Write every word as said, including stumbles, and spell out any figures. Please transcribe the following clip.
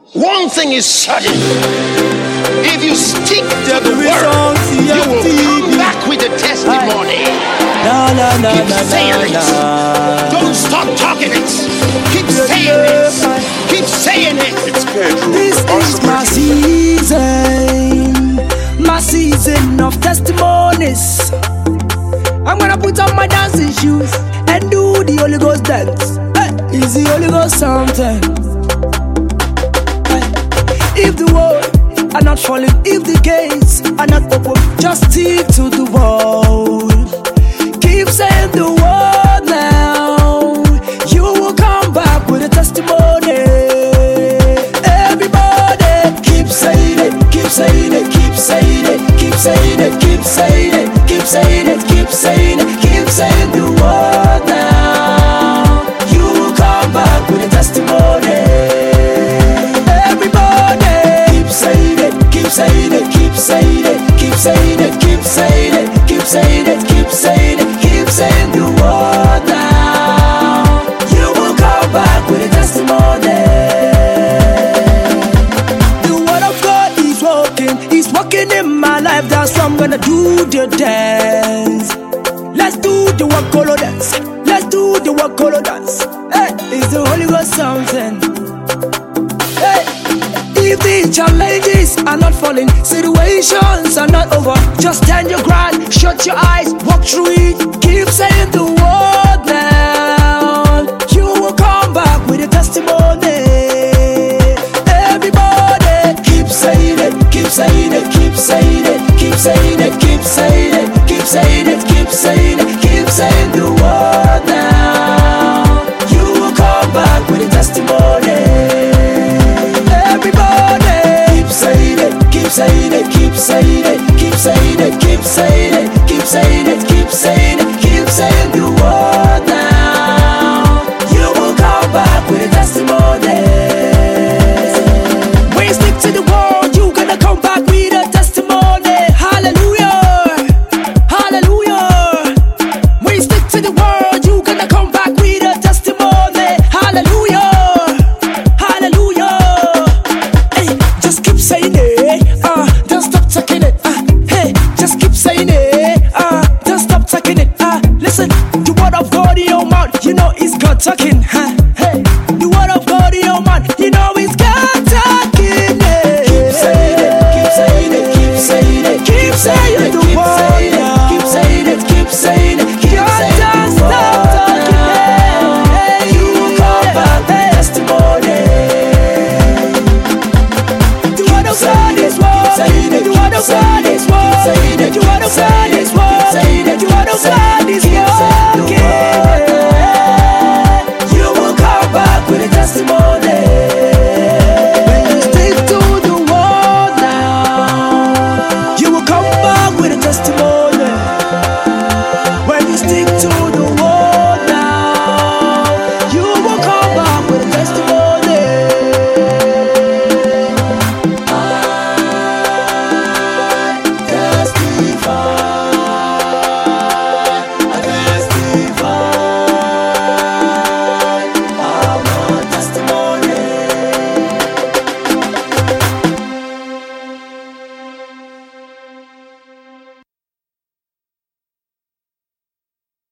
One thing is certain. If you stick to the word, you will come back with a testimony. No, no, no, Keep no, saying no, it. no. Don't stop talking it. Keep saying it. Keep saying it. It's Pedro. This is my season, my season of testimonies. I'm gonna put on my dancing shoes and do the Holy Ghost dance. Hey, is the Holy Ghost something? Hey, if the world are not falling, if the gates are not open, just stick to the word. Keep saying the word now. You will come back with a testimony. Everybody, keep saying it, keep saying it, keep saying it, keep saying it, keep saying it, keep saying it, keep saying it, keep saying the word now. You will come back with a testimony. Everybody, keep saying it, keep saying it, keep saying it, keep saying it, keep saying it, keep saying it, keep saying it, keep saying the word now. You will come back with a testimony. The word of God is working, it's working in my life. That's why I'm gonna do the dance. Let's do the Wakolo dance. Let's do the Wakolo dance. Hey, is the Holy Ghost something? Hey, if the challenges are not falling, situations are not over, just stand your ground, shut your eyes, walk through it, keep saying the word.